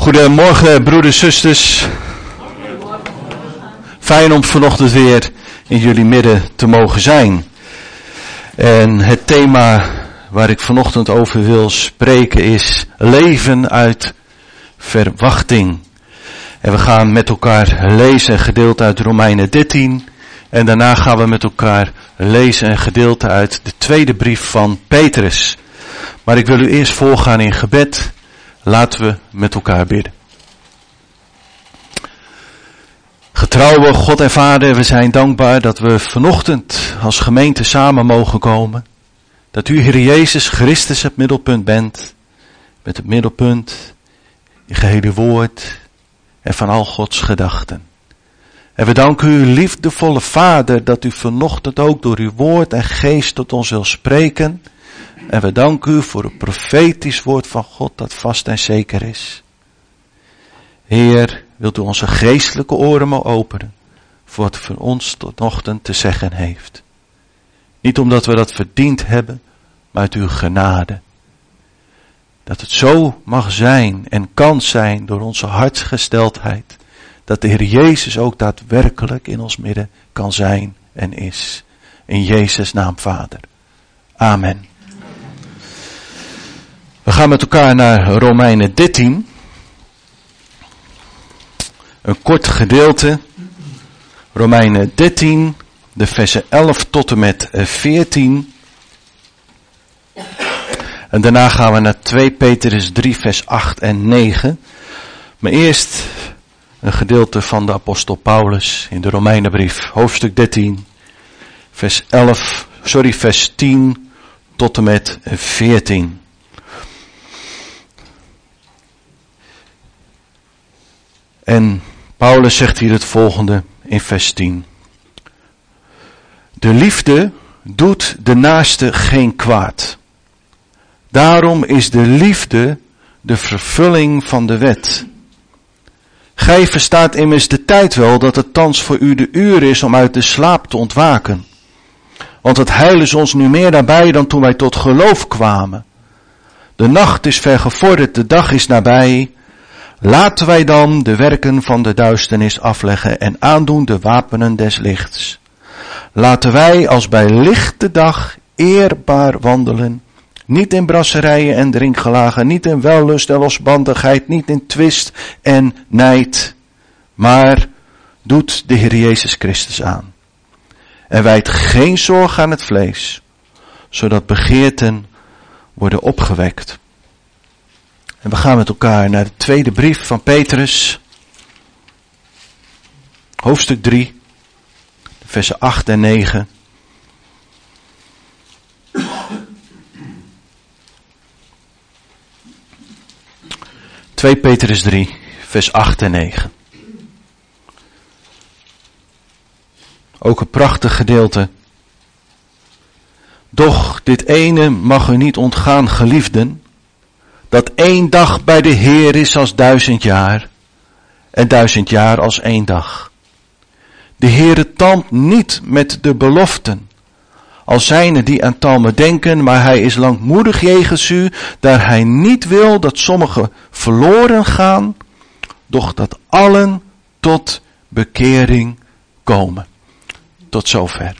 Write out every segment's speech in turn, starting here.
Goedemorgen broeders, zusters. Fijn om vanochtend weer in jullie midden te mogen zijn. En het thema waar ik vanochtend over wil spreken is leven uit verwachting. En we gaan met elkaar lezen een gedeelte uit Romeinen 13. En daarna gaan we met elkaar lezen een gedeelte uit de tweede brief van Petrus. Maar ik wil u eerst voorgaan in gebed. Laten we met elkaar bidden. Getrouwe God en Vader, we zijn dankbaar dat we vanochtend als gemeente samen mogen komen. Dat u, Heer Jezus Christus, het middelpunt bent. Met het middelpunt, je gehele woord en van al Gods gedachten. En we danken u, liefdevolle Vader, dat u vanochtend ook door uw woord en geest tot ons wil spreken. En we danken u voor het profetisch woord van God dat vast en zeker is. Heer, wilt u onze geestelijke oren maar openen voor wat u voor ons tot ochtend te zeggen heeft. Niet omdat we dat verdiend hebben, maar uit uw genade. Dat het zo mag zijn en kan zijn door onze hartsgesteldheid. Dat de Heer Jezus ook daadwerkelijk in ons midden kan zijn en is. In Jezus' naam, Vader. Amen. We gaan met elkaar naar Romeinen 13. Een kort gedeelte. Romeinen 13, de versen 11 tot en met 14. En daarna gaan we naar 2 Petrus 3 vers 8 en 9. Maar eerst een gedeelte van de apostel Paulus in de Romeinenbrief. Hoofdstuk 13, vers 10 tot en met 14. En Paulus zegt hier het volgende in vers 10. De liefde doet de naaste geen kwaad. Daarom is de liefde de vervulling van de wet. Gij verstaat immers de tijd wel dat het thans voor u de uur is om uit de slaap te ontwaken. Want het heil is ons nu meer nabij dan toen wij tot geloof kwamen. De nacht is vergevorderd, de dag is nabij. Laten wij dan de werken van de duisternis afleggen en aandoen de wapenen des lichts. Laten wij als bij lichte dag eerbaar wandelen. Niet in brasserijen en drinkgelagen, niet in wellust en losbandigheid, niet in twist en nijd. Maar doet de Heer Jezus Christus aan. En wijdt geen zorg aan het vlees, zodat begeerten worden opgewekt. En we gaan met elkaar naar de tweede brief van Petrus. Hoofdstuk 3, versen 8 en 9. (2 Petrus 3, vers 8 en 9. Ook een prachtig gedeelte. Doch dit ene mag u niet ontgaan, geliefden, dat 1 dag bij de Heer is als 1000 jaar, en 1000 jaar als 1 dag. De Heere talmt niet met de beloften, al zijn er die aan talmen denken, maar hij is langmoedig jegens u, daar hij niet wil dat sommigen verloren gaan, doch dat allen tot bekering komen. Tot zover.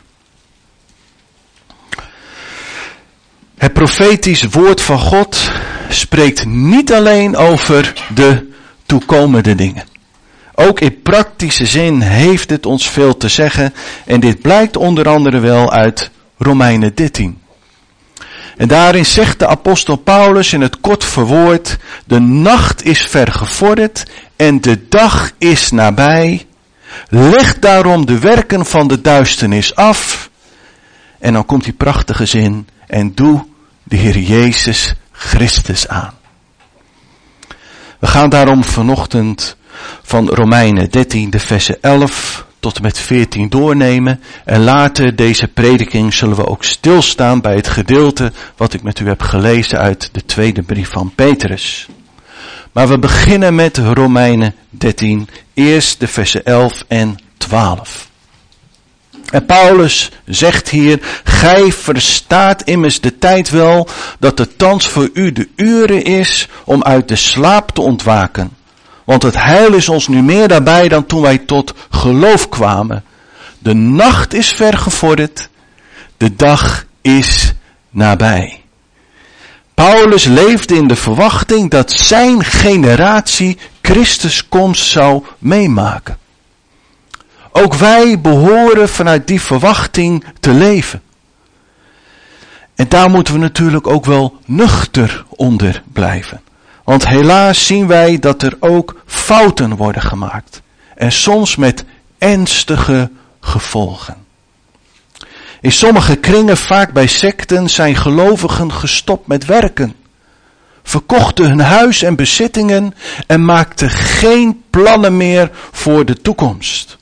Het profetisch woord van God spreekt niet alleen over de toekomende dingen. Ook in praktische zin heeft het ons veel te zeggen. En dit blijkt onder andere wel uit Romeinen 13. En daarin zegt de apostel Paulus in het kort verwoord: de nacht is vergevorderd en de dag is nabij. Leg daarom de werken van de duisternis af. En dan komt die prachtige zin: en doe de Heer Jezus Christus aan. We gaan daarom vanochtend van Romeinen 13 de versen 11 tot en met 14 doornemen. En later deze prediking zullen we ook stilstaan bij het gedeelte wat ik met u heb gelezen uit de tweede brief van Petrus. Maar we beginnen met Romeinen 13, eerst de versen 11 en 12. En Paulus zegt hier: gij verstaat immers de tijd wel dat het thans voor u de uren is om uit de slaap te ontwaken. Want het heil is ons nu meer nabij dan toen wij tot geloof kwamen. De nacht is vergevorderd, de dag is nabij. Paulus leefde in de verwachting dat zijn generatie Christus komst zou meemaken. Ook wij behoren vanuit die verwachting te leven. En daar moeten we natuurlijk ook wel nuchter onder blijven. Want helaas zien wij dat er ook fouten worden gemaakt. En soms met ernstige gevolgen. In sommige kringen, vaak bij secten, zijn gelovigen gestopt met werken. Verkochten hun huis en bezittingen en maakten geen plannen meer voor de toekomst.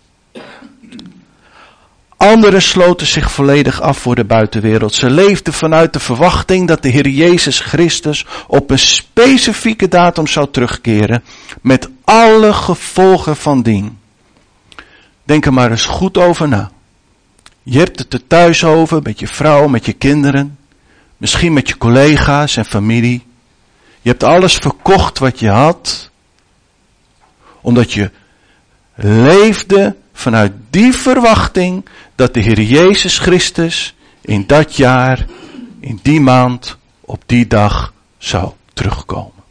Anderen sloten zich volledig af voor de buitenwereld. Ze leefden vanuit de verwachting dat de Heer Jezus Christus op een specifieke datum zou terugkeren, met alle gevolgen van dien. Denk er maar eens goed over na. Je hebt het er thuis over, met je vrouw, met je kinderen, misschien met je collega's en familie. Je hebt alles verkocht wat je had, omdat je leefde vanuit die verwachting dat de Heer Jezus Christus in dat jaar, in die maand, op die dag zou terugkomen.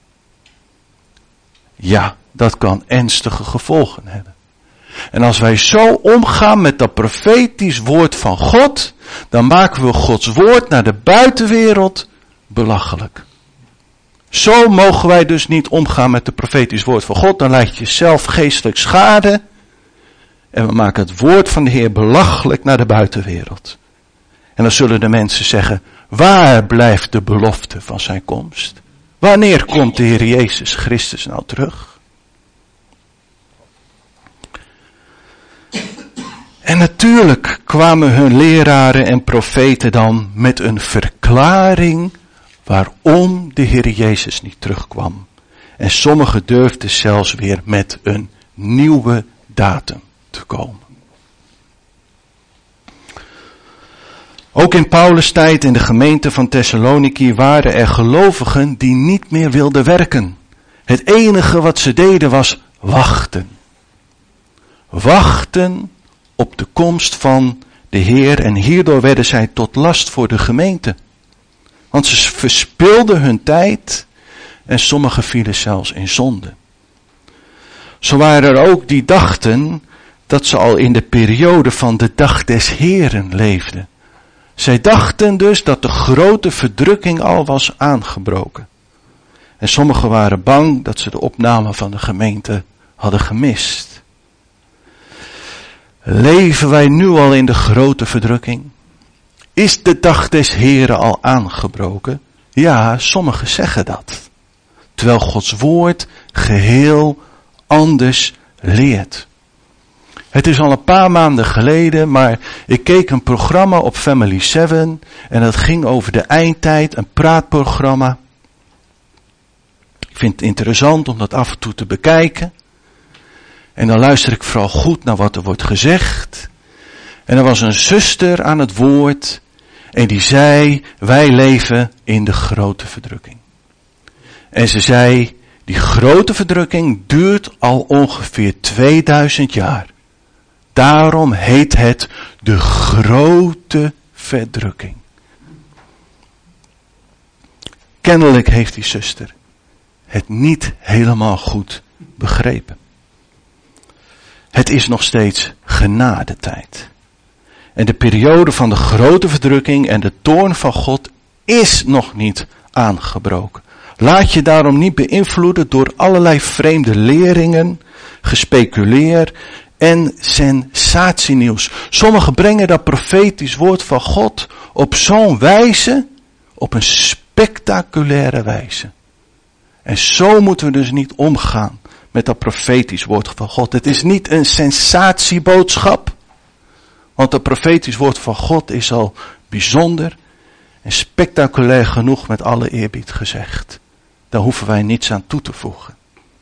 Ja, dat kan ernstige gevolgen hebben. En als wij zo omgaan met dat profetisch woord van God, dan maken we Gods woord naar de buitenwereld belachelijk. Zo mogen wij dus niet omgaan met het profetisch woord van God. Dan lijdt je zelf geestelijk schade. En we maken het woord van de Heer belachelijk naar de buitenwereld. En dan zullen de mensen zeggen, waar blijft de belofte van zijn komst? Wanneer komt de Heer Jezus Christus nou terug? En natuurlijk kwamen hun leraren en profeten dan met een verklaring waarom de Heer Jezus niet terugkwam. En sommigen durfden zelfs weer met een nieuwe datum te komen. Ook in Paulus' tijd in de gemeente van Thessaloniki waren er gelovigen die niet meer wilden werken. Het enige wat ze deden was wachten. Wachten op de komst van de Heer en hierdoor werden zij tot last voor de gemeente. Want ze verspilden hun tijd en sommigen vielen zelfs in zonde. Zo waren er ook die dachten dat ze al in de periode van de dag des Heeren leefden. Zij dachten dus dat de grote verdrukking al was aangebroken. En sommigen waren bang dat ze de opname van de gemeente hadden gemist. Leven wij nu al in de grote verdrukking? Is de dag des Heren al aangebroken? Ja, sommigen zeggen dat. Terwijl Gods woord geheel anders leert. Het is al een paar maanden geleden, maar ik keek een programma op Family 7 en dat ging over de eindtijd, een praatprogramma. Ik vind het interessant om dat af en toe te bekijken. En dan luister ik vooral goed naar wat er wordt gezegd. En er was een zuster aan het woord en die zei, wij leven in de grote verdrukking. En ze zei, die grote verdrukking duurt al ongeveer 2000 jaar. Daarom heet het de grote verdrukking. Kennelijk heeft die zuster het niet helemaal goed begrepen. Het is nog steeds genadetijd. En de periode van de grote verdrukking en de toorn van God is nog niet aangebroken. Laat je daarom niet beïnvloeden door allerlei vreemde leringen, gespeculeer en sensatienieuws. Sommigen brengen dat profetisch woord van God op zo'n wijze, op een spectaculaire wijze. En zo moeten we dus niet omgaan met dat profetisch woord van God. Het is niet een sensatieboodschap, want dat profetisch woord van God is al bijzonder en spectaculair genoeg met alle eerbied gezegd. Daar hoeven wij niets aan toe te voegen.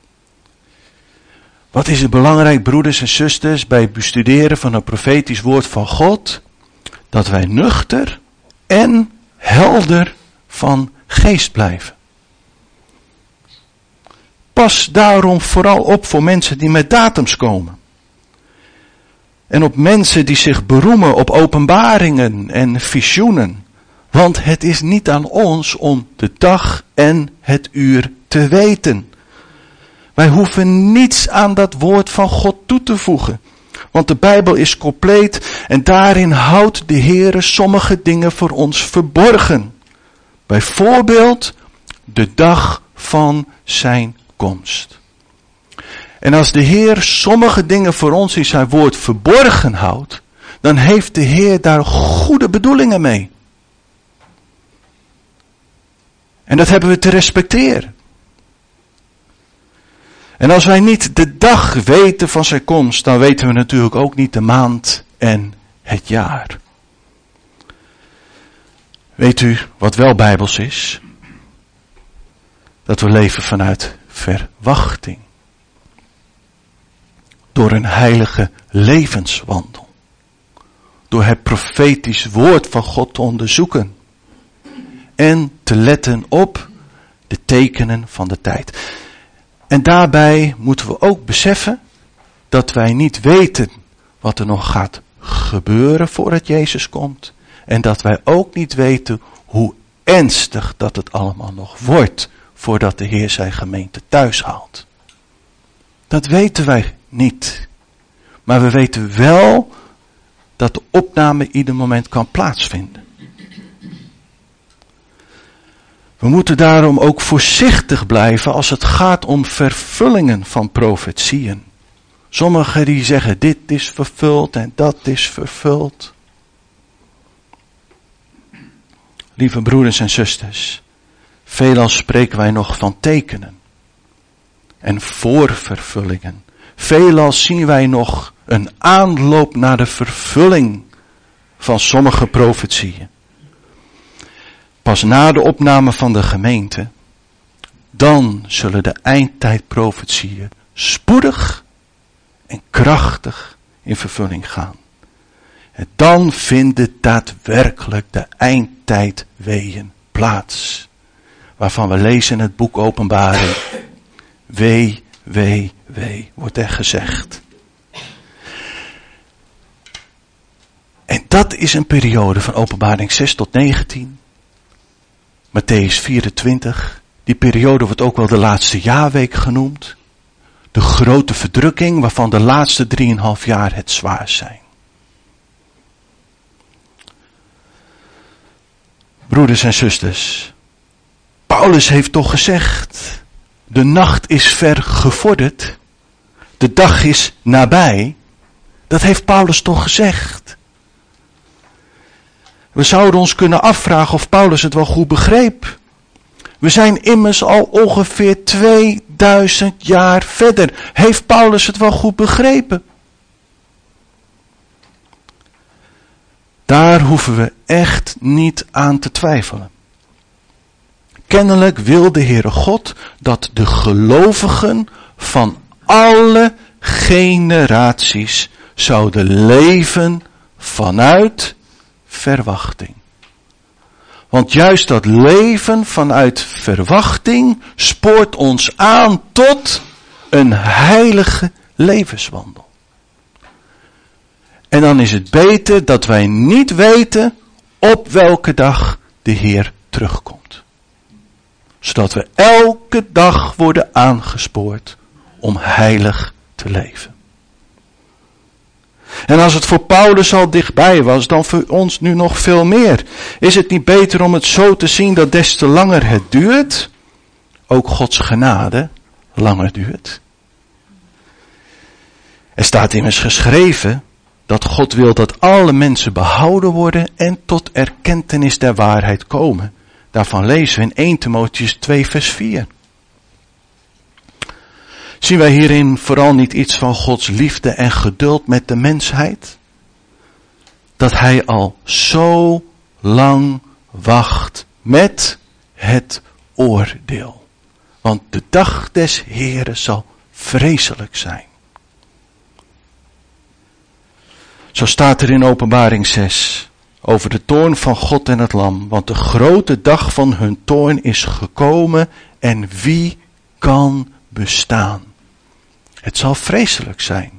Wat is het belangrijk, broeders en zusters, bij het bestuderen van het profetisch woord van God? Dat wij nuchter en helder van geest blijven. Pas daarom vooral op voor mensen die met datums komen. En op mensen die zich beroemen op openbaringen en visioenen. Want het is niet aan ons om de dag en het uur te weten. Wij hoeven niets aan dat woord van God toe te voegen. Want de Bijbel is compleet en daarin houdt de Heere sommige dingen voor ons verborgen. Bijvoorbeeld de dag van zijn komst. En als de Heer sommige dingen voor ons in zijn woord verborgen houdt, dan heeft de Heer daar goede bedoelingen mee. En dat hebben we te respecteren. En als wij niet de dag weten van zijn komst, dan weten we natuurlijk ook niet de maand en het jaar. Weet u wat wel bijbels is? Dat we leven vanuit verwachting. Door een heilige levenswandel. Door het profetisch woord van God te onderzoeken. En te letten op de tekenen van de tijd. En daarbij moeten we ook beseffen dat wij niet weten wat er nog gaat gebeuren voordat Jezus komt. En dat wij ook niet weten hoe ernstig dat het allemaal nog wordt voordat de Heer zijn gemeente thuis haalt. Dat weten wij niet. Maar we weten wel dat de opname ieder moment kan plaatsvinden. We moeten daarom ook voorzichtig blijven als het gaat om vervullingen van profetieën. Sommigen die zeggen dit is vervuld en dat is vervuld. Lieve broeders en zusters, veelal spreken wij nog van tekenen en voorvervullingen. Veelal zien wij nog een aanloop naar de vervulling van sommige profetieën. Pas na de opname van de gemeente, dan zullen de eindtijdprofetieën spoedig en krachtig in vervulling gaan. En dan vinden daadwerkelijk de eindtijdweeën plaats. Waarvan we lezen in het boek Openbaring. Wee, wee, wee, wordt er gezegd. En dat is een periode van Openbaring 6 tot 19. Mattheüs 24. Die periode wordt ook wel de laatste jaarweek genoemd. De grote verdrukking waarvan de laatste 3,5 jaar het zwaar zijn. Broeders en zusters, Paulus heeft toch gezegd, de nacht is ver gevorderd, de dag is nabij. Dat heeft Paulus toch gezegd. We zouden ons kunnen afvragen of Paulus het wel goed begreep. We zijn immers al ongeveer 2000 jaar verder. Heeft Paulus het wel goed begrepen? Daar hoeven we echt niet aan te twijfelen. Kennelijk wil de Heere God dat de gelovigen van alle generaties zouden leven vanuit verwachting. Want juist dat leven vanuit verwachting spoort ons aan tot een heilige levenswandel. En dan is het beter dat wij niet weten op welke dag de Heer terugkomt. Zodat we elke dag worden aangespoord om heilig te leven. En als het voor Paulus al dichtbij was, dan voor ons nu nog veel meer. Is het niet beter om het zo te zien dat des te langer het duurt, ook Gods genade langer duurt? Er staat immers geschreven dat God wil dat alle mensen behouden worden en tot erkentenis der waarheid komen. Daarvan lezen we in 1 Timotheüs 2 vers 4. Zien wij hierin vooral niet iets van Gods liefde en geduld met de mensheid? Dat hij al zo lang wacht met het oordeel. Want de dag des Heeren zal vreselijk zijn. Zo staat er in Openbaring 6 over de toorn van God en het Lam. Want de grote dag van hun toorn is gekomen en wie kan bestaan. Het zal vreselijk zijn.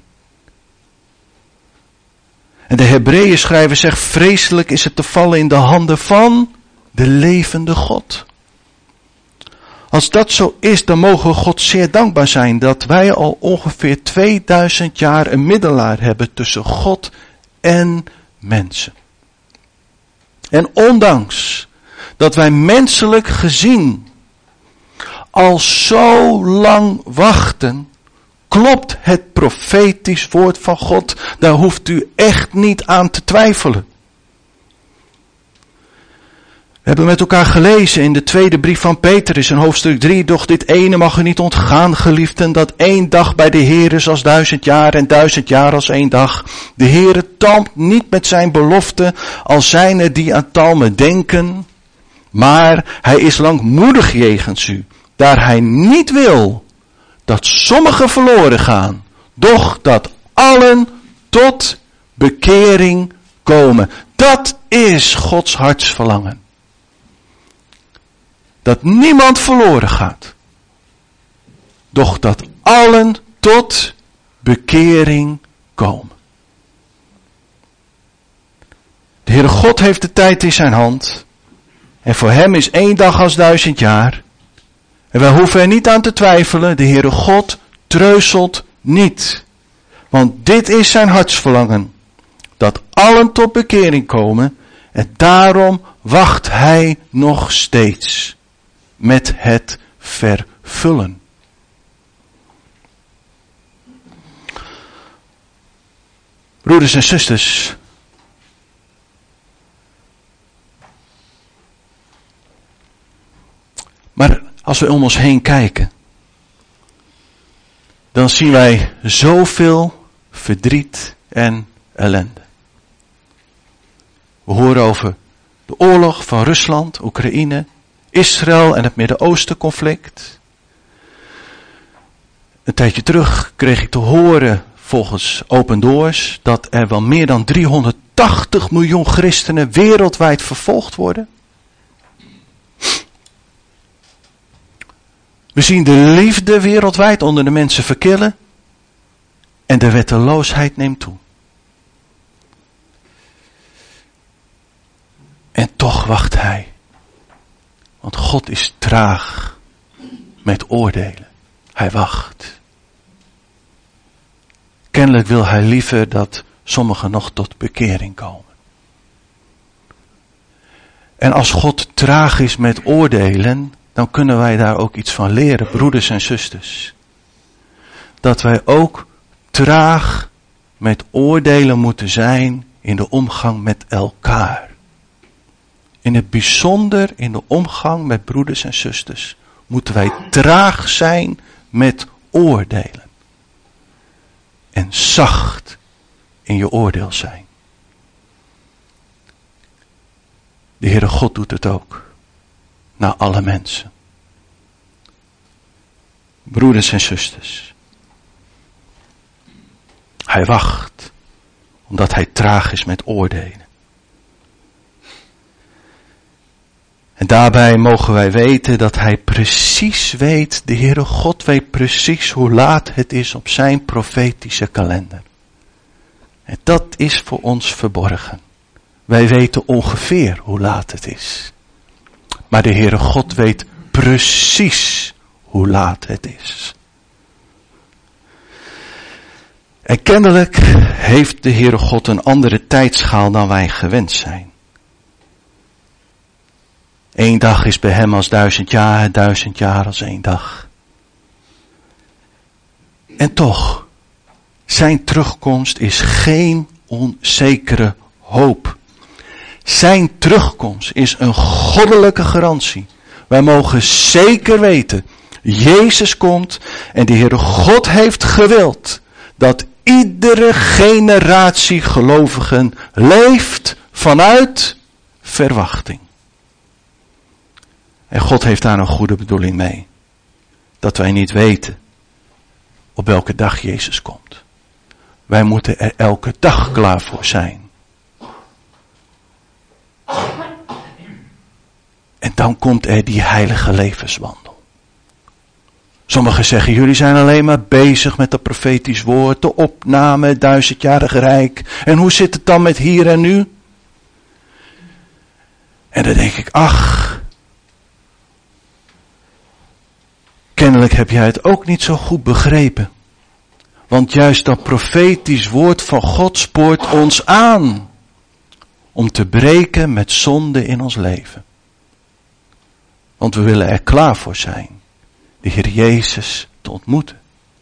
En de Hebreeën schrijver zegt, vreselijk is het te vallen in de handen van de levende God. Als dat zo is, dan mogen we God zeer dankbaar zijn dat wij al ongeveer 2000 jaar een middelaar hebben tussen God en mensen. En ondanks dat wij menselijk gezien al zo lang wachten, klopt het profetisch woord van God. Daar hoeft u echt niet aan te twijfelen. We hebben met elkaar gelezen in de tweede brief van Petrus in hoofdstuk 3. Doch dit ene mag u niet ontgaan, geliefden, dat 1 dag bij de Heer is als 1000 jaar en 1000 jaar als 1 dag. De Heer talmt niet met zijn belofte, als zijn er die aan talmen denken. Maar hij is langmoedig jegens u, daar hij niet wil dat sommigen verloren gaan, doch dat allen tot bekering komen. Dat is Gods hartsverlangen. Dat niemand verloren gaat, doch dat allen tot bekering komen. De Heere God heeft de tijd in zijn hand. En voor hem is 1 dag als 1000 jaar. En wij hoeven er niet aan te twijfelen. De Heere God treuzelt niet. Want dit is zijn hartsverlangen. Dat allen tot bekering komen. En daarom wacht hij nog steeds. Met het vervullen. Broeders en zusters. Maar als we om ons heen kijken, dan zien wij zoveel verdriet en ellende. We horen over de oorlog van Rusland, Oekraïne, Israël en het Midden-Oosten conflict. Een tijdje terug kreeg ik te horen, volgens Open Doors, dat er wel meer dan 380 miljoen christenen wereldwijd vervolgd worden. We zien de liefde wereldwijd onder de mensen verkillen. En de wetteloosheid neemt toe. En toch wacht hij. Want God is traag met oordelen. Hij wacht. Kennelijk wil hij liever dat sommigen nog tot bekering komen. En als God traag is met oordelen, dan kunnen wij daar ook iets van leren, broeders en zusters. Dat wij ook traag met oordelen moeten zijn in de omgang met elkaar. In het bijzonder in de omgang met broeders en zusters moeten wij traag zijn met oordelen. En zacht in je oordeel zijn. De Heere God doet het ook. Naar alle mensen. Broeders en zusters. Hij wacht. Omdat hij traag is met oordelen. En daarbij mogen wij weten dat hij precies weet, de Heere God weet precies hoe laat het is op zijn profetische kalender. En dat is voor ons verborgen. Wij weten ongeveer hoe laat het is. Maar de Heere God weet precies hoe laat het is. En kennelijk heeft de Heere God een andere tijdschaal dan wij gewend zijn. 1 dag is bij hem als 1000 jaar, 1000 jaar als 1 dag. En toch, zijn terugkomst is geen onzekere hoop. Zijn terugkomst is een goddelijke garantie. Wij mogen zeker weten, Jezus komt en de Heere God heeft gewild dat iedere generatie gelovigen leeft vanuit verwachting. En God heeft daar een goede bedoeling mee. Dat wij niet weten op welke dag Jezus komt. Wij moeten er elke dag klaar voor zijn. En dan komt er die heilige levenswandel. Sommigen zeggen, jullie zijn alleen maar bezig met het profetisch woord, de opname, het 1000-jarig rijk. En hoe zit het dan met hier en nu? En dan denk ik, ach, kennelijk heb jij het ook niet zo goed begrepen. Want juist dat profetisch woord van God spoort ons aan om te breken met zonde in ons leven. Want we willen er klaar voor zijn de Heer Jezus te ontmoeten.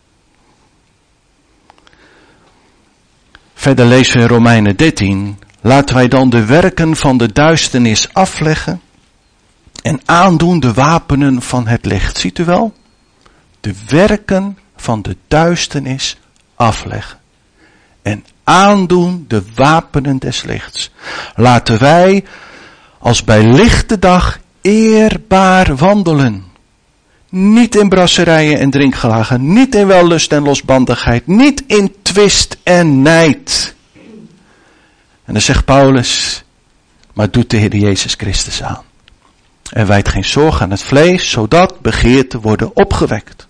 Verder lezen we in Romeinen 13. Laten wij dan de werken van de duisternis afleggen en aandoen de wapenen van het licht. Ziet u wel? De werken van de duisternis afleggen en aandoen de wapenen des lichts. Laten wij als bij lichte dag eerbaar wandelen. Niet in brasserijen en drinkgelagen, niet in wellust en losbandigheid, niet in twist en nijd. En dan zegt Paulus, maar doet de Heer Jezus Christus aan. En wijdt geen zorg aan het vlees, zodat begeerten worden opgewekt.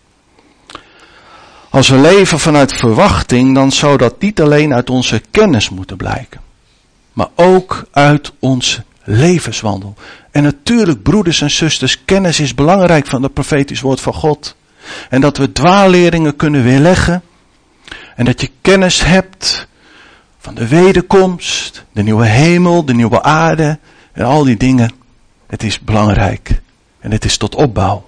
Als we leven vanuit verwachting, dan zou dat niet alleen uit onze kennis moeten blijken, maar ook uit onze levenswandel. En natuurlijk, broeders en zusters, kennis is belangrijk van het profetisch woord van God. En dat we dwaalleringen kunnen weerleggen. En dat je kennis hebt van de wederkomst, de nieuwe hemel, de nieuwe aarde en al die dingen. Het is belangrijk en het is tot opbouw.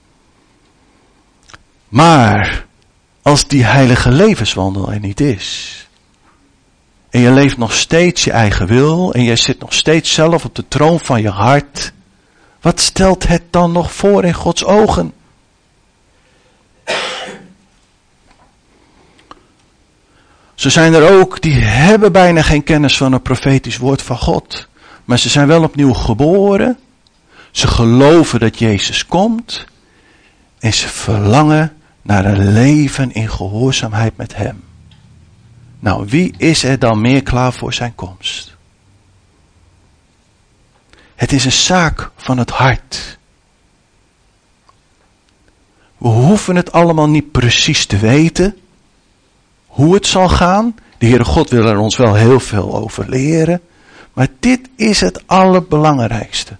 Maar als die heilige levenswandel er niet is, en je leeft nog steeds je eigen wil, en jij zit nog steeds zelf op de troon van je hart, wat stelt het dan nog voor in Gods ogen? Zo zijn er ook die hebben bijna geen kennis van het profetisch woord van God, maar ze zijn wel opnieuw geboren, ze geloven dat Jezus komt, en ze verlangen naar een leven in gehoorzaamheid met Hem. Nou, wie is er dan meer klaar voor zijn komst? Het is een zaak van het hart. We hoeven het allemaal niet precies te weten hoe het zal gaan. De Heere God wil er ons wel heel veel over leren. Maar dit is het allerbelangrijkste.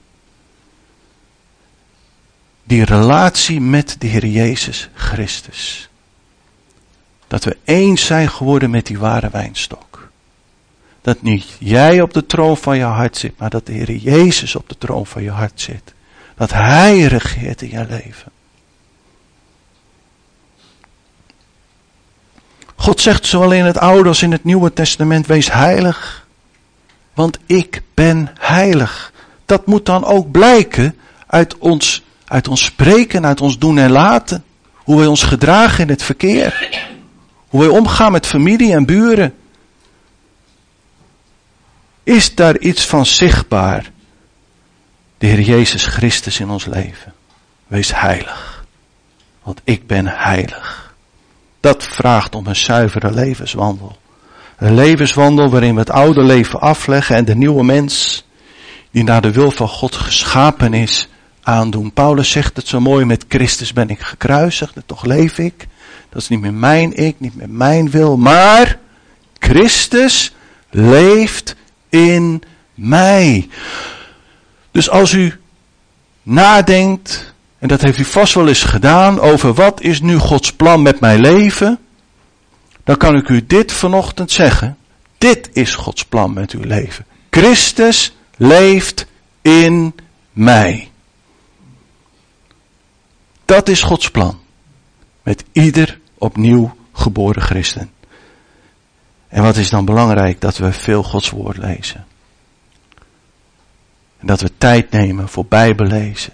Die relatie met de Heer Jezus Christus. Dat we eens zijn geworden met die ware wijnstok. Dat niet jij op de troon van je hart zit, maar dat de Heer Jezus op de troon van je hart zit. Dat Hij regeert in je leven. God zegt zowel in het Oude als in het Nieuwe Testament, wees heilig. Want ik ben heilig. Dat moet dan ook blijken uit ons spreken, uit ons doen en laten. Hoe wij ons gedragen in het verkeer. Hoe wij omgaan met familie en buren. Is daar iets van zichtbaar? De Heer Jezus Christus in ons leven. Wees heilig. Want ik ben heilig. Dat vraagt om een zuivere levenswandel. Een levenswandel waarin we het oude leven afleggen en de nieuwe mens, die naar de wil van God geschapen is, aandoen. Paulus zegt het zo mooi, met Christus ben ik gekruisigd en toch leef ik. Dat is niet meer mijn ik, niet meer mijn wil, maar Christus leeft in mij. Dus als u nadenkt, en dat heeft u vast wel eens gedaan, over wat is nu Gods plan met mijn leven, dan kan ik u dit vanochtend zeggen. Dit is Gods plan met uw leven. Christus leeft in mij. Dat is Gods plan. Met ieder opnieuw geboren christen. En wat is dan belangrijk? Dat we veel Gods woord lezen. En dat we tijd nemen voor Bijbellezen.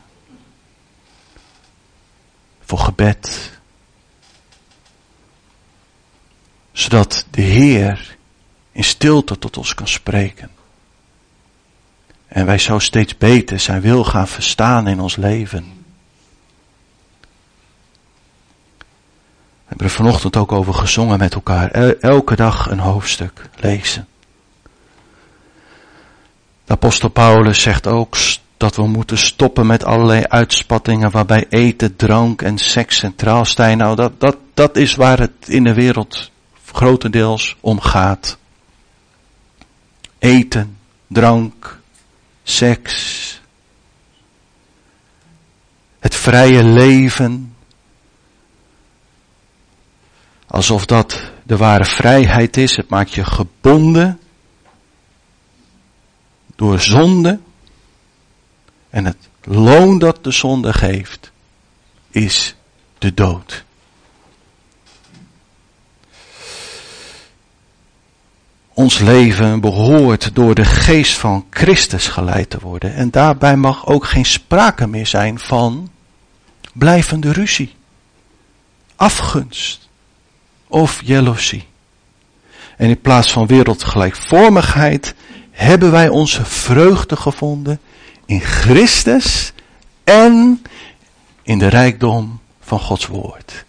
Voor gebed. Zodat de Heer in stilte tot ons kan spreken. En wij zo steeds beter zijn wil gaan verstaan in ons leven. We hebben er vanochtend ook over gezongen met elkaar. Elke dag een hoofdstuk lezen. De apostel Paulus zegt ook, dat we moeten stoppen met allerlei uitspattingen waarbij eten, drank en seks centraal staan. Nou, dat is waar het in de wereld grotendeels om gaat. Eten, drank, seks. Het vrije leven. Alsof dat de ware vrijheid is. Het maakt je gebonden door zonde. En het loon dat de zonde geeft is de dood. Ons leven behoort door de geest van Christus geleid te worden. En daarbij mag ook geen sprake meer zijn van blijvende ruzie, afgunst of jaloezie. En in plaats van wereldgelijkvormigheid hebben wij onze vreugde gevonden in Christus en in de rijkdom van Gods woord.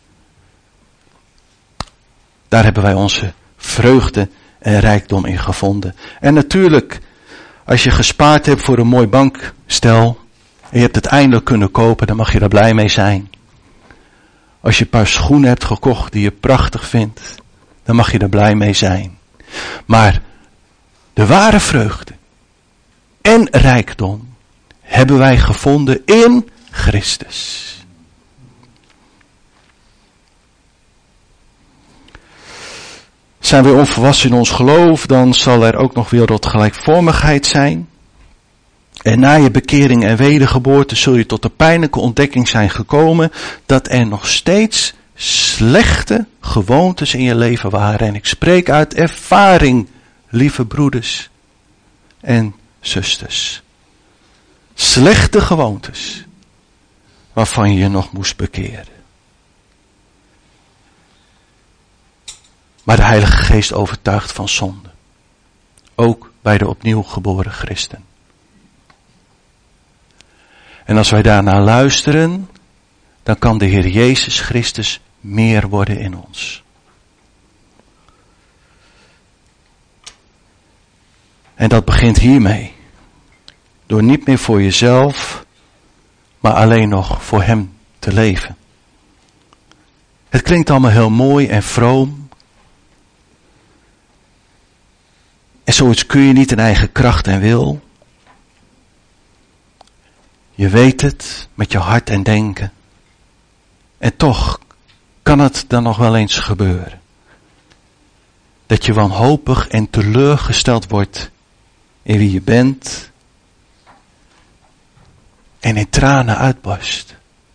Daar hebben wij onze vreugde en rijkdom in gevonden. En natuurlijk, als je gespaard hebt voor een mooi bankstel en je hebt het eindelijk kunnen kopen, dan mag je daar blij mee zijn. Als je een paar schoenen hebt gekocht die je prachtig vindt, dan mag je daar blij mee zijn. Maar de ware vreugde en rijkdom hebben wij gevonden in Christus. Zijn we onvolwassen in ons geloof, dan zal er ook nog wereldgelijkvormigheid zijn. En na je bekering en wedergeboorte zul je tot de pijnlijke ontdekking zijn gekomen dat er nog steeds slechte gewoontes in je leven waren. En ik spreek uit ervaring, lieve broeders en zusters. Slechte gewoontes waarvan je je nog moest bekeren. Maar de Heilige Geest overtuigt van zonde. Ook bij de opnieuw geboren christen. En als wij daarnaar luisteren, dan kan de Heer Jezus Christus meer worden in ons. En dat begint hiermee. Door niet meer voor jezelf, maar alleen nog voor Hem te leven. Het klinkt allemaal heel mooi en vroom. En zoiets kun je niet in eigen kracht en wil. Je weet het met je hart en denken. En toch kan het dan nog wel eens gebeuren. Dat je wanhopig en teleurgesteld wordt in wie je bent. En in tranen uitbarst.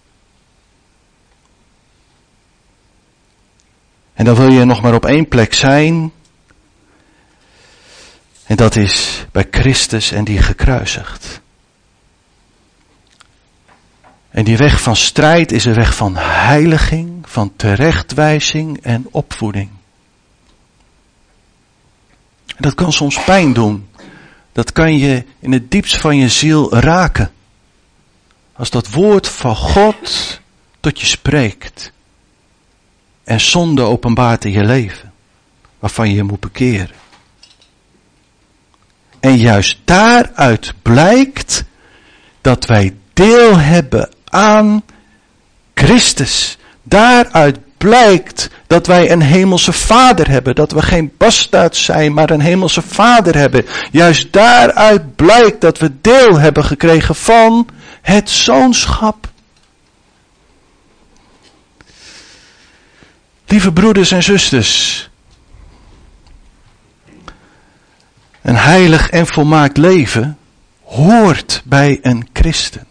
En dan wil je nog maar op één plek zijn. En dat is bij Christus en die gekruisigd. En die weg van strijd is een weg van heiliging, van terechtwijzing en opvoeding. En dat kan soms pijn doen. Dat kan je in het diepst van je ziel raken. Als dat woord van God tot je spreekt. En zonde openbaart in je leven. Waarvan je je moet bekeren. En juist daaruit blijkt dat wij deel hebben aan Christus. Daaruit blijkt dat wij een hemelse Vader hebben. Dat we geen bastaards zijn, maar een hemelse Vader hebben. Juist daaruit blijkt dat we deel hebben gekregen van het zoonschap. Lieve broeders en zusters. Een heilig en volmaakt leven hoort bij een christen.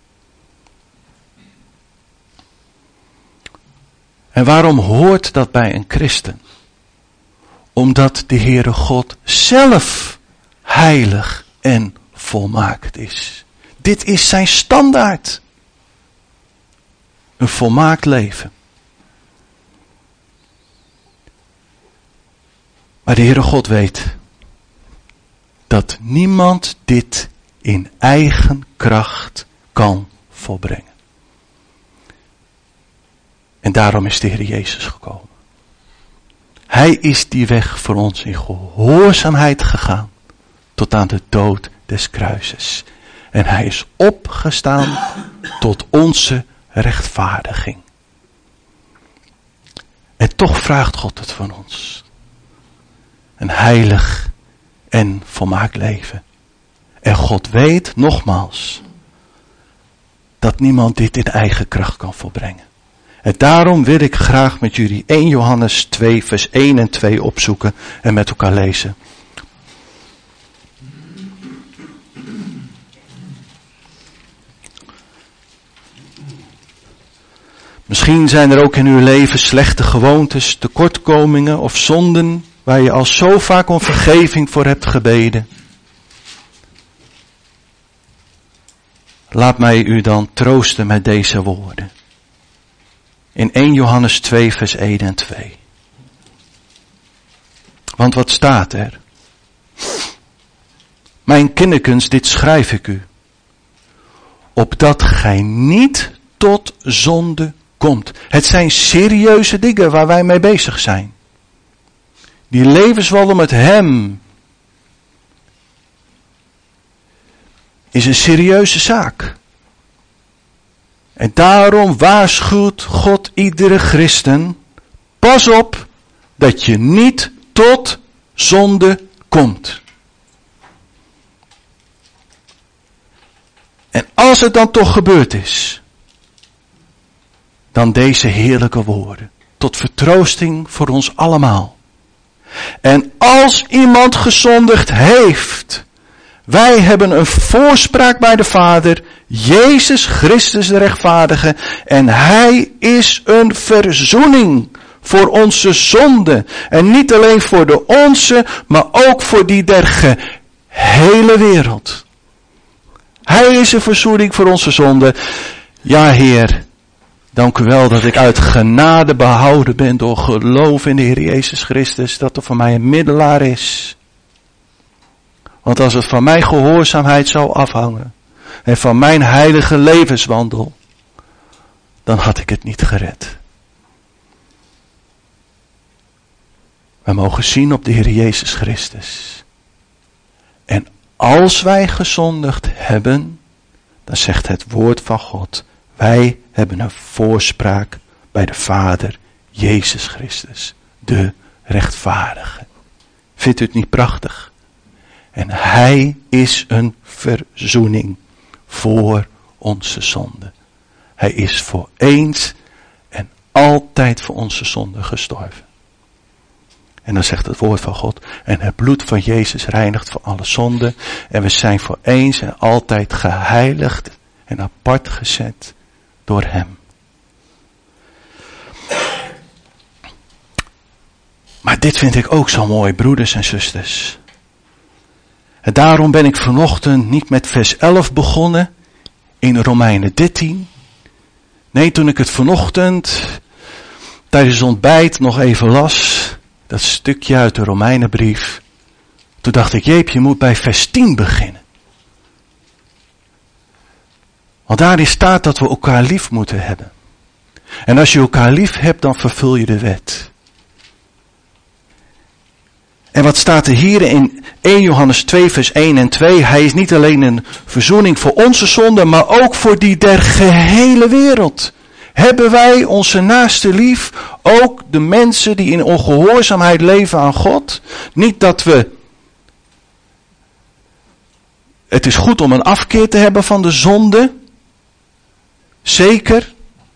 En waarom hoort dat bij een christen? Omdat de Heere God zelf heilig en volmaakt is. Dit is zijn standaard. Een volmaakt leven. Maar de Heere God weet dat niemand dit in eigen kracht kan volbrengen. En daarom is de Heer Jezus gekomen. Hij is die weg voor ons in gehoorzaamheid gegaan tot aan de dood des kruises. En hij is opgestaan tot onze rechtvaardiging. En toch vraagt God het van ons. Een heilig en volmaakt leven. En God weet, nogmaals, dat niemand dit in eigen kracht kan volbrengen. En daarom wil ik graag met jullie 1 Johannes 2 vers 1 en 2 opzoeken en met elkaar lezen. Misschien zijn er ook in uw leven slechte gewoontes, tekortkomingen of zonden waar je al zo vaak om vergeving voor hebt gebeden. Laat mij u dan troosten met deze woorden. In 1 Johannes 2 vers 1 en 2. Want wat staat er? Mijn kinderkens, dit schrijf ik u. Opdat gij niet tot zonde komt. Het zijn serieuze dingen waar wij mee bezig zijn. Die levenswandel met hem is een serieuze zaak. En daarom waarschuwt God iedere christen, pas op dat je niet tot zonde komt. En als het dan toch gebeurd is, dan deze heerlijke woorden, tot vertroosting voor ons allemaal. En als iemand gezondigd heeft, wij hebben een voorspraak bij de Vader, Jezus Christus de rechtvaardige, en hij is een verzoening voor onze zonden. En niet alleen voor de onze, maar ook voor die der gehele wereld. Hij is een verzoening voor onze zonden. Ja, Heer, dank u wel dat ik uit genade behouden ben door geloof in de Heer Jezus Christus, dat er voor mij een middelaar is. Want als het van mijn gehoorzaamheid zou afhangen en van mijn heilige levenswandel, dan had ik het niet gered. We mogen zien op de Heer Jezus Christus. En als wij gezondigd hebben, dan zegt het woord van God, wij hebben een voorspraak bij de Vader, Jezus Christus, de rechtvaardige. Vindt u het niet prachtig? En hij is een verzoening voor onze zonde. Hij is voor eens en altijd voor onze zonde gestorven. En dan zegt het woord van God, en het bloed van Jezus reinigt voor alle zonden. En we zijn voor eens en altijd geheiligd en apart gezet door hem. Maar dit vind ik ook zo mooi, broeders en zusters. En daarom ben ik vanochtend niet met vers 11 begonnen in Romeinen 13. Nee, toen ik het vanochtend tijdens het ontbijt nog even las, dat stukje uit de Romeinenbrief, toen dacht ik, jeep, je moet bij vers 10 beginnen. Want daarin staat dat we elkaar lief moeten hebben. En als je elkaar lief hebt, dan vervul je de wet. En wat staat er hier in 1 Johannes 2 vers 1 en 2? Hij is niet alleen een verzoening voor onze zonden, maar ook voor die der gehele wereld. Hebben wij onze naaste lief, ook de mensen die in ongehoorzaamheid leven aan God? Niet dat we... Het is goed om een afkeer te hebben van de zonde. Zeker.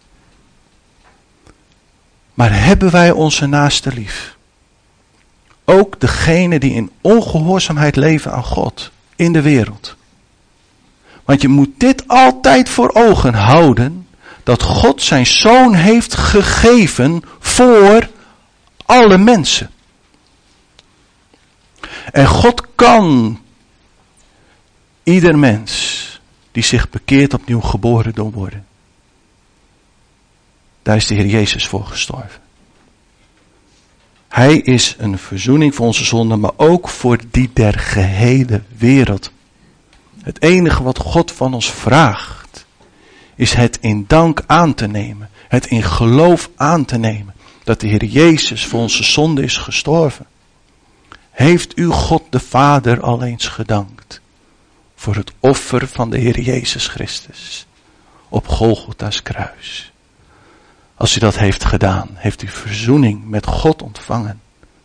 Maar hebben wij onze naaste lief? Ook degene die in ongehoorzaamheid leven aan God in de wereld. Want je moet dit altijd voor ogen houden, dat God zijn zoon heeft gegeven voor alle mensen. En God kan ieder mens die zich bekeert opnieuw geboren doen worden. Daar is de Heer Jezus voor gestorven. Hij is een verzoening voor onze zonden, maar ook voor die der gehele wereld. Het enige wat God van ons vraagt, is het in dank aan te nemen. Het in geloof aan te nemen. Dat de Heer Jezus voor onze zonde is gestorven. Heeft u God de Vader al eens gedankt voor het offer van de Heer Jezus Christus op Golgotha's kruis. Als u dat heeft gedaan, heeft u verzoening met God ontvangen.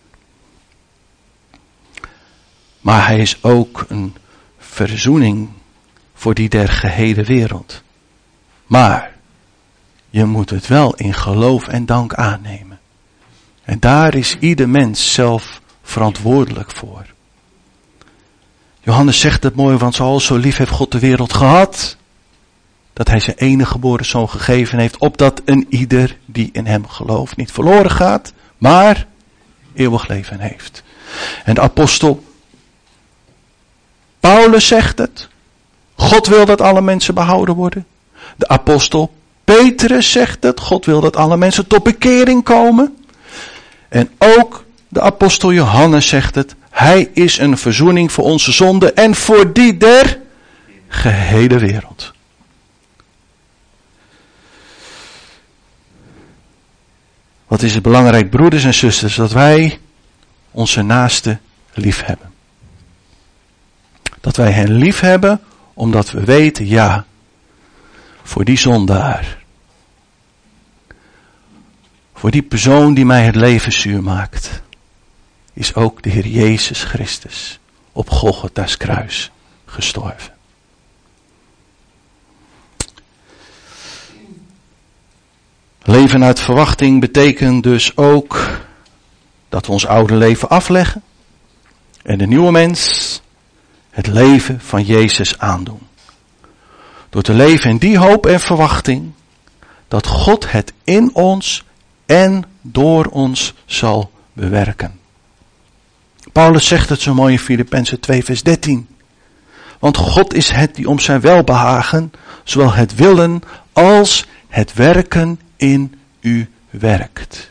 Maar hij is ook een verzoening voor die der gehele wereld. Maar je moet het wel in geloof en dank aannemen. En daar is ieder mens zelf verantwoordelijk voor. Johannes zegt het mooi, want zoals zo lief heeft God de wereld gehad, dat hij zijn enige geboren zoon gegeven heeft, opdat een ieder die in hem gelooft niet verloren gaat, maar eeuwig leven heeft. En de apostel Paulus zegt het. God wil dat alle mensen behouden worden. De apostel Petrus zegt het. God wil dat alle mensen tot bekering komen. En ook de apostel Johannes zegt het. Hij is een verzoening voor onze zonden en voor die der gehele wereld. Wat is het belangrijk, broeders en zusters, dat wij onze naasten lief hebben. Dat wij hen lief hebben, omdat we weten, ja, voor die zondaar, voor die persoon die mij het leven zuur maakt, is ook de Heer Jezus Christus op Golgotha's kruis gestorven. Leven uit verwachting betekent dus ook dat we ons oude leven afleggen en de nieuwe mens het leven van Jezus aandoen. Door te leven in die hoop en verwachting dat God het in ons en door ons zal bewerken. Paulus zegt het zo mooi in Filippenzen 2 vers 13. Want God is het die om zijn welbehagen, zowel het willen als het werken in u werkt.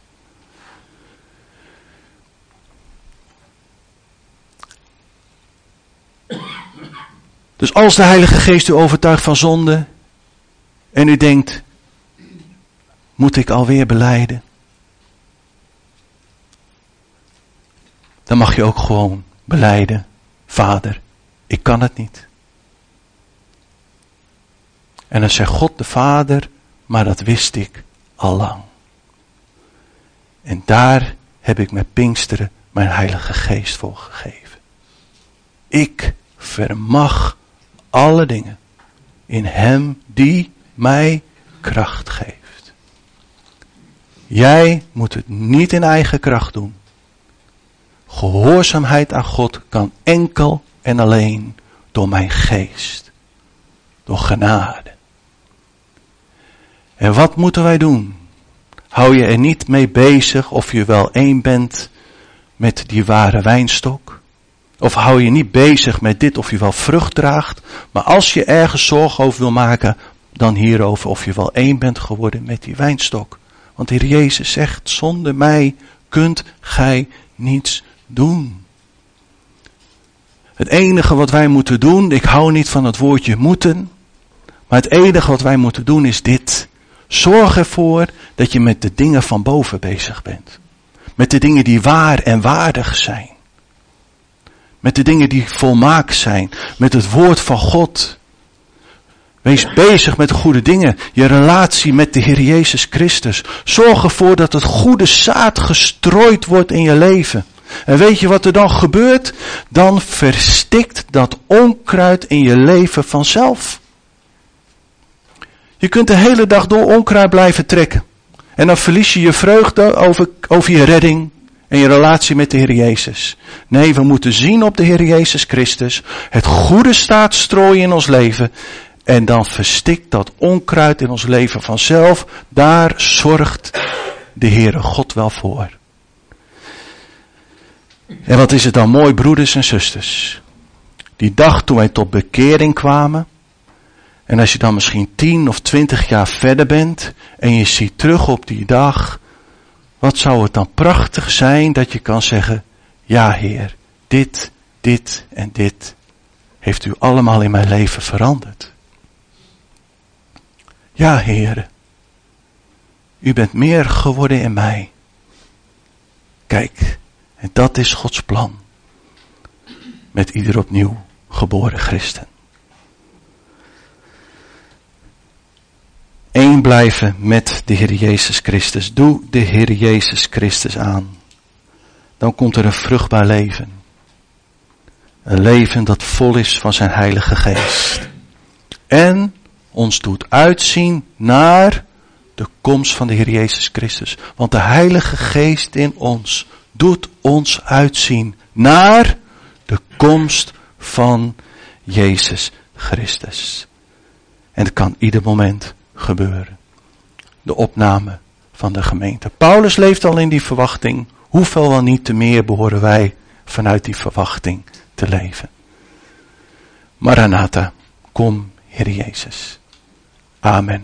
Dus als de Heilige Geest u overtuigt van zonde en u denkt, moet ik alweer belijden? Dan mag je ook gewoon belijden, Vader, ik kan het niet. En dan zegt God de Vader, maar dat wist ik al lang. En daar heb ik met Pinksteren mijn Heilige Geest voor gegeven. Ik vermag alle dingen in hem die mij kracht geeft. Jij moet het niet in eigen kracht doen. Gehoorzaamheid aan God kan enkel en alleen door mijn geest. Door genade. En wat moeten wij doen? Hou je er niet mee bezig of je wel één bent met die ware wijnstok? Of hou je niet bezig met dit of je wel vrucht draagt? Maar als je ergens zorgen over wil maken, dan hierover of je wel één bent geworden met die wijnstok. Want de Heer Jezus zegt, zonder mij kunt gij niets doen. Het enige wat wij moeten doen, ik hou niet van het woordje moeten, maar het enige wat wij moeten doen is dit. Zorg ervoor dat je met de dingen van boven bezig bent. Met de dingen die waar en waardig zijn. Met de dingen die volmaakt zijn. Met het woord van God. Wees bezig met de goede dingen. Je relatie met de Heer Jezus Christus. Zorg ervoor dat het goede zaad gestrooid wordt in je leven. En weet je wat er dan gebeurt? Dan verstikt dat onkruid in je leven vanzelf. Je kunt de hele dag door onkruid blijven trekken. En dan verlies je je vreugde over je redding en je relatie met de Heer Jezus. Nee, we moeten zien op de Heer Jezus Christus. Het goede staat strooien in ons leven. En dan verstikt dat onkruid in ons leven vanzelf. Daar zorgt de Heere God wel voor. En wat is het dan mooi, broeders en zusters. Die dag toen wij tot bekering kwamen. En als je dan misschien 10 of 20 jaar verder bent. En je ziet terug op die dag. Wat zou het dan prachtig zijn dat je kan zeggen. Ja Heer, dit en dit heeft u allemaal in mijn leven veranderd. Ja Heer, u bent meer geworden in mij. Kijk, en dat is Gods plan. Met ieder opnieuw geboren christen. één blijven met de Heer Jezus Christus. Doe de Heer Jezus Christus aan. Dan komt er een vruchtbaar leven. Een leven dat vol is van zijn Heilige Geest. En ons doet uitzien naar de komst van de Heer Jezus Christus. Want de Heilige Geest in ons doet ons uitzien naar de komst van Jezus Christus. En het kan ieder moment gebeuren. De opname van de gemeente. Paulus leeft al in die verwachting. Hoeveel wel niet te meer behoren wij vanuit die verwachting te leven. Maranatha, kom Heer Jezus. Amen.